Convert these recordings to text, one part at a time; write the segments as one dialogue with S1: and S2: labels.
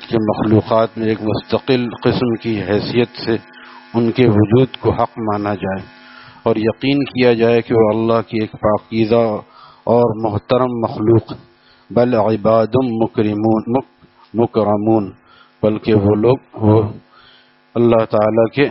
S1: کے مخلوقات میں ایک مستقل قسم کی حیثیت سے ان کے وجود کو حق مانا جائے اور یقین کیا جائے کہ وہ اللہ کی ایک پاکیزہ اور محترم مخلوق، بل عباد مکرمون، بلکہ وہ اللہ تعالیٰ کے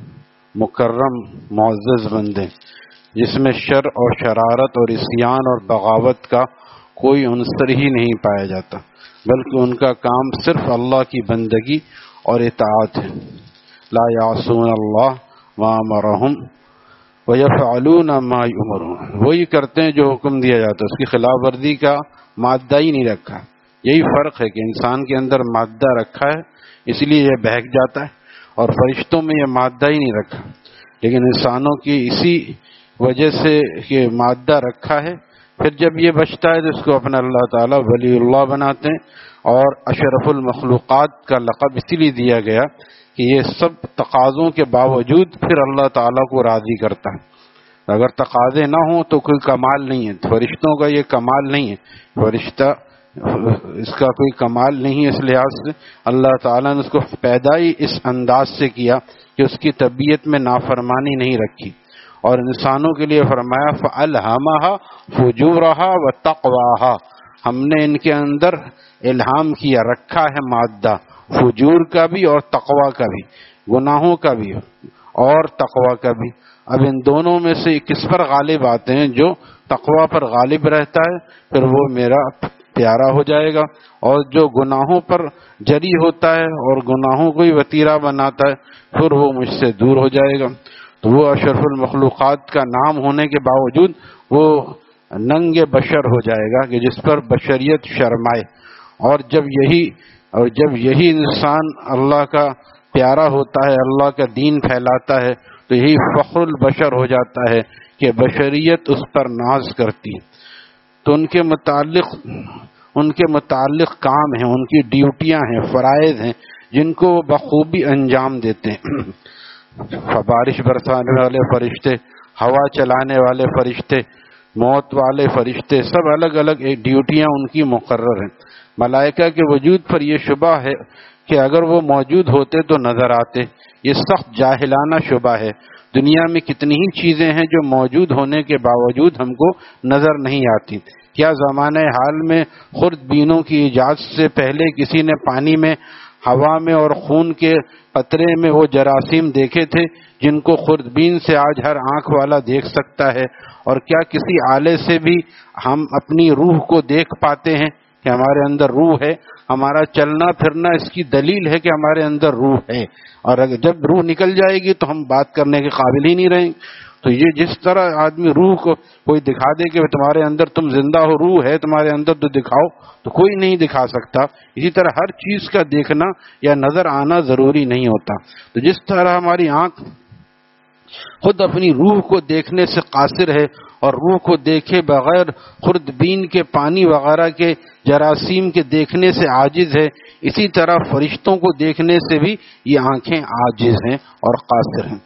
S1: مکرم معزز بندے جس میں شر اور شرارت اور عصیان اور بغاوت کا کوئی عنصر ہی نہیں پایا جاتا، بلکہ ان کا کام صرف اللہ کی بندگی اور اطاعت ہے۔ لا یعصون اللہ ما امرہم ویفعلون ما یؤمرون، وہی کرتے ہیں جو حکم دیا جاتا ہے، اس کی خلاف ورزی کا مادہ ہی نہیں رکھا۔ یہی فرق ہے کہ انسان کے اندر مادہ رکھا ہے اس لیے یہ بہک جاتا ہے، اور فرشتوں میں یہ مادہ ہی نہیں رکھا، لیکن انسانوں کی اسی وجہ سے یہ مادہ رکھا ہے، پھر جب یہ بچتا ہے تو اس کو اپنا اللہ تعالیٰ ولی اللہ بناتے ہیں، اور اشرف المخلوقات کا لقب اسی لیے دیا گیا کہ یہ سب تقاضوں کے باوجود پھر اللہ تعالیٰ کو راضی کرتا ہے۔ اگر تقاضے نہ ہوں تو کوئی کمال نہیں ہے، فرشتوں کا یہ کمال نہیں ہے، فرشتہ اس کا کوئی کمال نہیں ہے، اس لحاظ سے اللہ تعالیٰ نے اس کو پیدا ہی اس انداز سے کیا کہ اس کی طبیعت میں نافرمانی نہیں رکھی، اور انسانوں کے لیے فرمایا فَأَلْهَمَهَا فُجُورَهَا وَتَقْوَاهَا، ہم نے ان کے اندر الہام کیا، رکھا ہے مادہ فجور کا بھی اور تقوی کا بھی، گناہوں کا بھی اور تقوی کا بھی۔ اب ان دونوں میں سے کس پر غالب آتے ہیں؟ جو تقوی پر غالب رہتا ہے پھر وہ میرا پیارا ہو جائے گا، اور جو گناہوں پر جری ہوتا ہے اور گناہوں کو ہی وتیرہ بناتا ہے پھر وہ مجھ سے دور ہو جائے گا۔ تو وہ اشرف المخلوقات کا نام ہونے کے باوجود وہ ننگ بشر ہو جائے گا کہ جس پر بشریت شرمائے، اور جب یہی انسان اللہ کا پیارا ہوتا ہے، اللہ کا دین پھیلاتا ہے، تو یہی فخر البشر ہو جاتا ہے کہ بشریت اس پر ناز کرتی ہے۔ تو ان کے متعلق کام ہیں، ان کی ڈیوٹیاں ہیں، فرائض ہیں جن کو وہ بخوبی انجام دیتے ہیں۔ بارش برسانے والے فرشتے، ہوا چلانے والے فرشتے، موت والے فرشتے، سب الگ الگ ایک ڈیوٹیاں ان کی مقرر ہیں۔ ملائکہ کے وجود پر یہ شبہ ہے کہ اگر وہ موجود ہوتے تو نظر آتے، یہ سخت جاہلانہ شبہ ہے۔ دنیا میں کتنی ہی چیزیں ہیں جو موجود ہونے کے باوجود ہم کو نظر نہیں آتی۔ کیا زمانہ حال میں خوردبینوں کی ایجاد سے پہلے کسی نے پانی میں، ہوا میں اور خون کے قطرے میں وہ جراثیم دیکھے تھے جن کو خوردبین سے آج ہر آنکھ والا دیکھ سکتا ہے؟ اور کیا کسی آلے سے بھی ہم اپنی روح کو دیکھ پاتے ہیں کہ ہمارے اندر روح ہے؟ ہمارا چلنا پھرنا اس کی دلیل ہے کہ ہمارے اندر روح ہے، اور اگر جب روح نکل جائے گی تو ہم بات کرنے کے قابل ہی نہیں رہیں گے۔ تو یہ جس طرح آدمی روح کو کوئی دکھا دے کہ تمہارے اندر تم زندہ ہو، روح ہے تمہارے اندر تو دکھاؤ، تو کوئی نہیں دکھا سکتا۔ اسی طرح ہر چیز کا دیکھنا یا نظر آنا ضروری نہیں ہوتا۔ تو جس طرح ہماری آنکھ خود اپنی روح کو دیکھنے سے قاصر ہے اور روح کو دیکھے بغیر خوردبین کے پانی وغیرہ کے جراثیم کے دیکھنے سے عاجز ہے، اسی طرح فرشتوں کو دیکھنے سے بھی یہ آنکھیں عاجز ہیں اور قاصر ہیں۔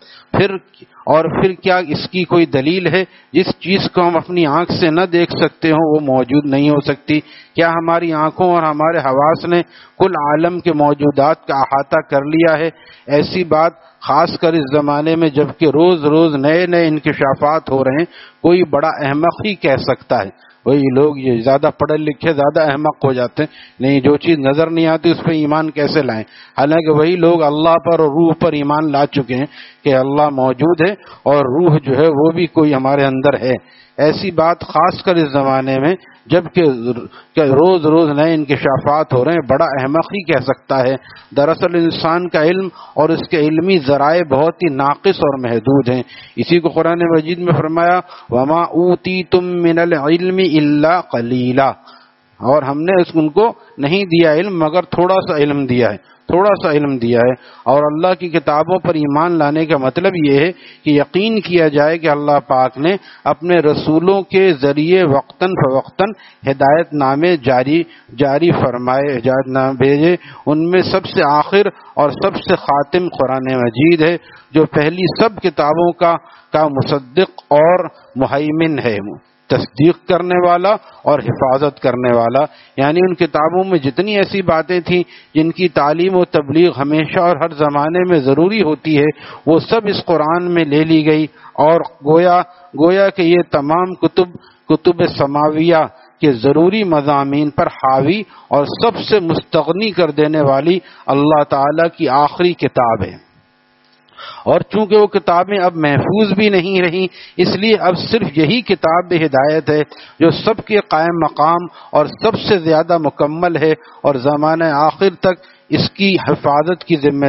S1: پھر کیا اس کی کوئی دلیل ہے؟ جس چیز کو ہم اپنی آنکھ سے نہ دیکھ سکتے ہوں وہ موجود نہیں ہو سکتی۔ کیا ہماری آنکھوں اور ہمارے حواس نے کل عالم کے موجودات کا احاطہ کر لیا ہے؟ ایسی بات خاص کر اس زمانے میں جبکہ روز روز نئے نئے انکشافات ہو رہے ہیں کوئی بڑا احمق ہی کہہ سکتا ہے۔ وہی لوگ یہ زیادہ پڑھے لکھے زیادہ احمق ہو جاتے ہیں، نہیں جو چیز نظر نہیں آتی اس پہ ایمان کیسے لائیں؟ حالانکہ وہی لوگ اللہ پر اور روح پر ایمان لا چکے ہیں کہ اللہ موجود ہے اور روح جو ہے وہ بھی کوئی ہمارے اندر ہے۔ ایسی بات خاص کر اس زمانے میں جبکہ روز روز نئے انکشافات ہو رہے ہیں بڑا احمق ہی کہہ سکتا ہے۔ دراصل انسان کا علم اور اس کے علمی ذرائع بہت ہی ناقص اور محدود ہیں۔ اسی کو قرآن مجید میں فرمایا وَمَا أُوتِيتُم مِّنَ الْعِلْمِ إِلَّا قَلِيلًا، اور ہم نے ان کو نہیں دیا علم مگر تھوڑا سا علم دیا ہے، تھوڑا سا علم دیا ہے۔ اور اللہ کی کتابوں پر ایمان لانے کا مطلب یہ ہے کہ یقین کیا جائے کہ اللہ پاک نے اپنے رسولوں کے ذریعے وقتاً فوقتاً ہدایت نامے جاری فرمائے، ہدایت نامے بھیجے۔ ان میں سب سے آخر اور سب سے خاتم قرآن مجید ہے جو پہلی سب کتابوں کا مصدق اور مہیمن ہے، تصدیق کرنے والا اور حفاظت کرنے والا. یعنی ان کتابوں میں جتنی ایسی باتیں تھیں جن کی تعلیم و تبلیغ ہمیشہ اور ہر زمانے میں ضروری ہوتی ہے، وہ سب اس قرآن میں لے لی گئی، اور گویا کہ یہ تمام کتب سماویہ کے ضروری مضامین پر حاوی اور سب سے مستغنی کر دینے والی اللہ تعالی کی آخری کتاب ہے. اور چونکہ وہ کتابیں اب محفوظ بھی نہیں رہیں، اس لیے اب صرف یہی کتاب ہدایت ہے جو سب کے قائم مقام اور سب سے زیادہ مکمل ہے، اور زمانہ آخر تک اس کی حفاظت کی ذمہ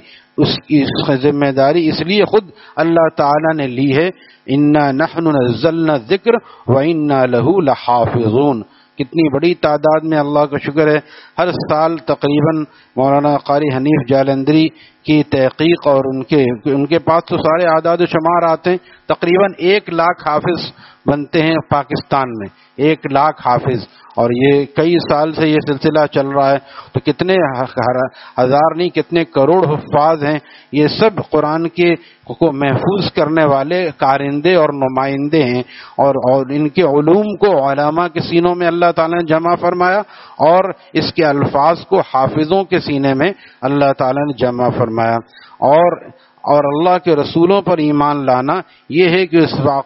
S1: داری اس لیے خود اللہ تعالی نے لی ہے. انا نحن نزلنا الذکر وانا لہ لحافظون. کتنی بڑی تعداد میں اللہ کا شکر ہے، ہر سال تقریباً مولانا قاری حنیف جالندری کی تحقیق، اور ان کے پاس تو سارے اعداد و شمار آتے ہیں، تقریباً 1,00,000 حافظ بنتے ہیں پاکستان میں، 1,00,000 حافظ. اور یہ کئی سال سے یہ سلسلہ چل رہا ہے، تو کتنے ہزار نہیں کتنے کروڑ حفاظ ہیں. یہ سب قرآن کے کو محفوظ کرنے والے کارندے اور نمائندے ہیں، اور ان کے علوم کو علماء کے سینوں میں اللہ تعالیٰ نے جمع فرمایا، اور اس کے الفاظ کو حافظوں کے سینے میں اللہ تعالیٰ نے جمع فرمایا. اور اللہ کے رسولوں پر ایمان لانا یہ ہے کہ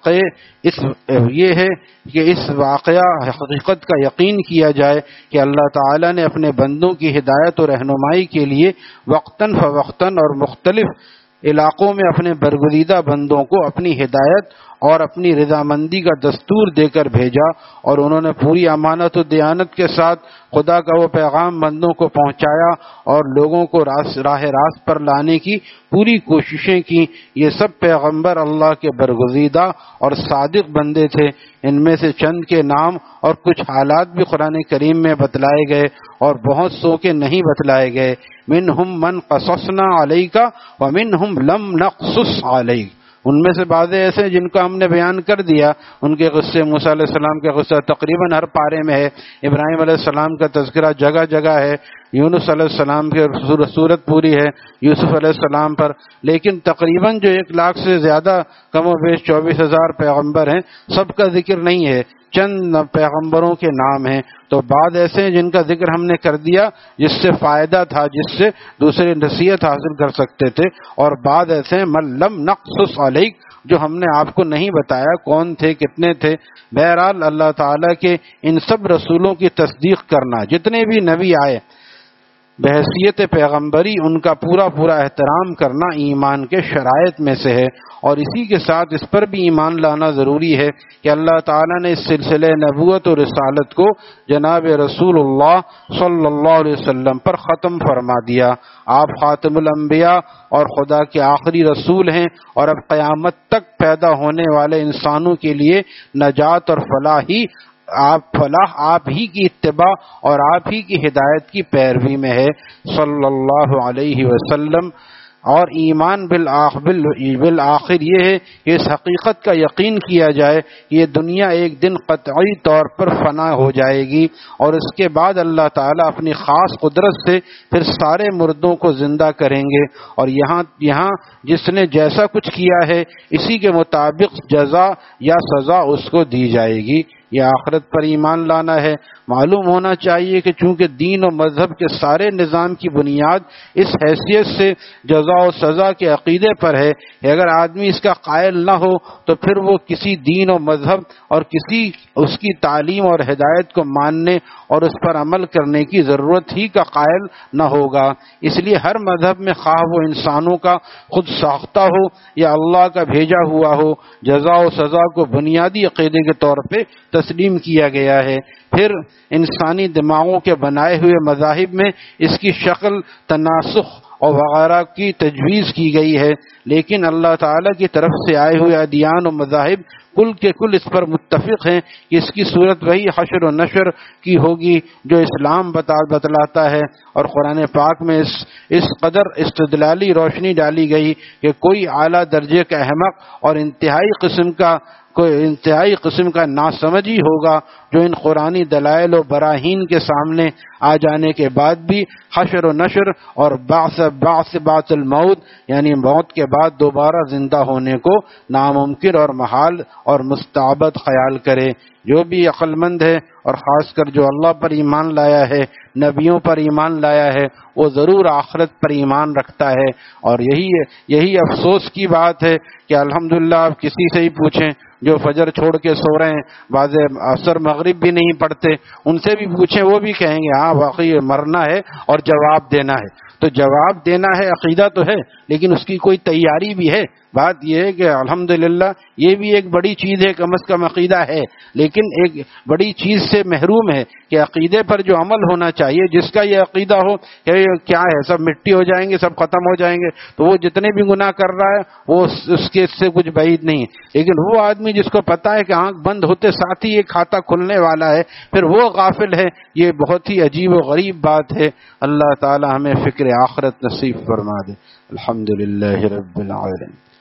S1: اس واقعہ حقیقت کا یقین کیا جائے کہ اللہ تعالیٰ نے اپنے بندوں کی ہدایت اور رہنمائی کے لیے وقتاً فوقتاً اور مختلف علاقوں میں اپنے برگزیدہ بندوں کو اپنی ہدایت اور اپنی رضامندی کا دستور دے کر بھیجا، اور انہوں نے پوری امانت و دیانت کے ساتھ خدا کا وہ پیغام بندوں کو پہنچایا اور لوگوں کو راہ راست پر لانے کی پوری کوششیں کی. یہ سب پیغمبر اللہ کے برگزیدہ اور صادق بندے تھے. ان میں سے چند کے نام اور کچھ حالات بھی قرآن کریم میں بتلائے گئے، اور بہت سو کے نہیں بتلائے گئے. منہم من قصصنا علیک ومنہم لم نقصص علیک. ان میں سے بعض ایسے ہیں جن کو ہم نے بیان کر دیا، ان کے قصے، موسیٰ علیہ السلام کے قصہ تقریباً ہر پارے میں ہے، ابراہیم علیہ السلام کا تذکرہ جگہ جگہ ہے، یونس علیہ السلام کی صورت پوری ہے یوسف علیہ السلام پر. لیکن تقریباً جو 1,00,000 سے زیادہ کم و بیش 24,000 پیغمبر ہیں، سب کا ذکر نہیں ہے، چند پیغمبروں کے نام ہیں. تو بعض ایسے ہیں جن کا ذکر ہم نے کر دیا جس سے فائدہ تھا، جس سے دوسرے نصیحت حاصل کر سکتے تھے، اور بعض ایسے ہیں من لم نقصص علیک، جو ہم نے آپ کو نہیں بتایا کون تھے، کتنے تھے. بہرحال اللہ تعالیٰ کے ان سب رسولوں کی تصدیق کرنا، جتنے بھی نبی آئے بحیثیت پیغمبری ان کا پورا احترام کرنا ایمان کے شرائط میں سے ہے. اور اسی کے ساتھ اس پر بھی ایمان لانا ضروری ہے کہ اللہ تعالیٰ نے اس سلسلے نبوت اور رسالت کو جناب رسول اللہ صلی اللہ علیہ وسلم پر ختم فرما دیا. آپ خاتم الانبیاء اور خدا کے آخری رسول ہیں، اور اب قیامت تک پیدا ہونے والے انسانوں کے لیے نجات اور فلاح آپ ہی کی اتباع اور آپ ہی کی ہدایت کی پیروی میں ہے صلی اللہ علیہ وسلم. اور ایمان بالآخر یہ ہے کہ اس حقیقت کا یقین کیا جائے کہ یہ دنیا ایک دن قطعی طور پر فنا ہو جائے گی، اور اس کے بعد اللہ تعالیٰ اپنی خاص قدرت سے پھر سارے مردوں کو زندہ کریں گے، اور یہاں جس نے جیسا کچھ کیا ہے اسی کے مطابق جزا یا سزا اس کو دی جائے گی. یہ آخرت پر ایمان لانا ہے. معلوم ہونا چاہیے کہ چونکہ دین و مذہب کے سارے نظام کی بنیاد اس حیثیت سے جزا و سزا کے عقیدے پر ہے کہ اگر آدمی اس کا قائل نہ ہو تو پھر وہ کسی دین و مذہب اور اس کی تعلیم اور ہدایت کو ماننے اور اس پر عمل کرنے کی ضرورت ہی کا قائل نہ ہوگا. اس لیے ہر مذہب میں خواہ وہ انسانوں کا خود ساختہ ہو یا اللہ کا بھیجا ہوا ہو، جزا و سزا کو بنیادی عقیدے کے طور پہ تسلیم کیا گیا ہے. پھر انسانی دماغوں کے بنائے ہوئے مذاہب میں اس کی شکل، تناسخ اور وغیرہ کی تجویز کی گئی ہے، لیکن اللہ تعالیٰ کی طرف سے آئے ہوئے ادیان و مذاہب کل کے کل اس پر متفق ہیں کہ اس کی صورت وہی حشر و نشر کی ہوگی جو اسلام بتلاتا ہے. اور قرآن پاک میں اس قدر استدلالی روشنی ڈالی گئی کہ کوئی اعلیٰ درجے کا احمق اور انتہائی قسم کا کوئی انتہائی قسم کا ناسمجھی ہوگا جو ان قرآنی دلائل و براہین کے سامنے آ جانے کے بعد بھی حشر و نشر اور بعث الموت یعنی موت کے بعد دوبارہ زندہ ہونے کو ناممکن اور محال اور مستعبد خیال کرے۔ جو بھی عقل مند ہے اور خاص کر جو اللہ پر ایمان لایا ہے، نبیوں پر ایمان لایا ہے، وہ ضرور آخرت پر ایمان رکھتا ہے۔ اور یہی افسوس کی بات ہے کہ الحمدللہ آپ کسی سے ہی پوچھیں جو فجر چھوڑ کے سو رہے ہیں، بعض عصر مغرب بھی نہیں پڑھتے، ان سے بھی پوچھیں وہ بھی کہیں گے ہاں واقعی مرنا ہے اور جواب دینا ہے۔ تو جواب دینا ہے، عقیدہ تو ہے، لیکن اس کی کوئی تیاری بھی ہے۔ بات یہ ہے کہ الحمدللہ یہ بھی ایک بڑی چیز ہے، کم از کم عقیدہ ہے، لیکن ایک بڑی چیز سے محروم ہے کہ عقیدے پر جو عمل ہونا چاہیے، جس کا یہ عقیدہ ہو کہ کیا ہے سب مٹی ہو جائیں گے، سب ختم ہو جائیں گے، تو وہ جتنے بھی گناہ کر رہا ہے وہ اس کے سے کچھ بعید نہیں ہے۔ لیکن وہ آدمی جس کو پتا ہے کہ آنکھ بند ہوتے ساتھ ہی یہ کھاتا کھلنے والا ہے، پھر وہ غافل ہے، یہ بہت ہی عجیب و غریب بات ہے۔ اللہ تعالی ہمیں فکر آخرت نصیب فرما دے۔ الحمدللہ رب العالمین۔